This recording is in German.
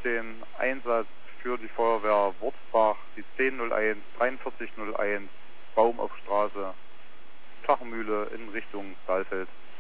den Einsatz für die Feuerwehr Wurzbach, die 1001, 4301, Baum auf Straße, Schachenmühle in Richtung Saalfeld.